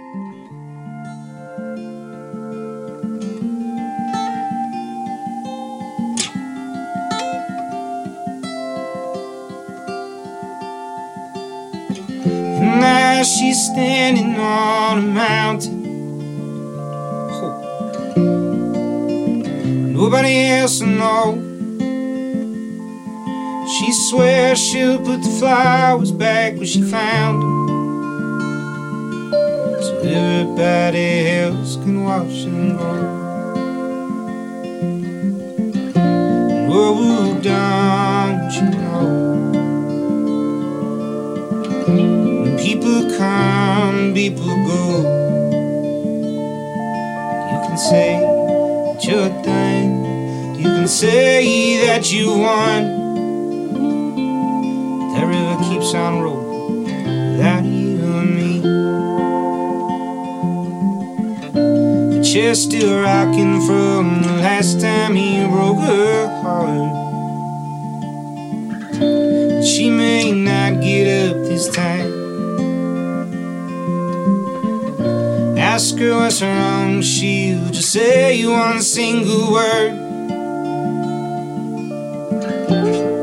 And now she's standing on a mountain. Nobody else will know. She swears she'll put the flowers back where she found them, so everybody else can watch them grow. And oh, don't you know, when people come, people go, you can say that you're done, you can say that you won. That river keeps on rolling without you and me. The chair's still rocking from the last time he broke her heart. She may not get up this time. Ask her what's wrong, she'll just say one single word.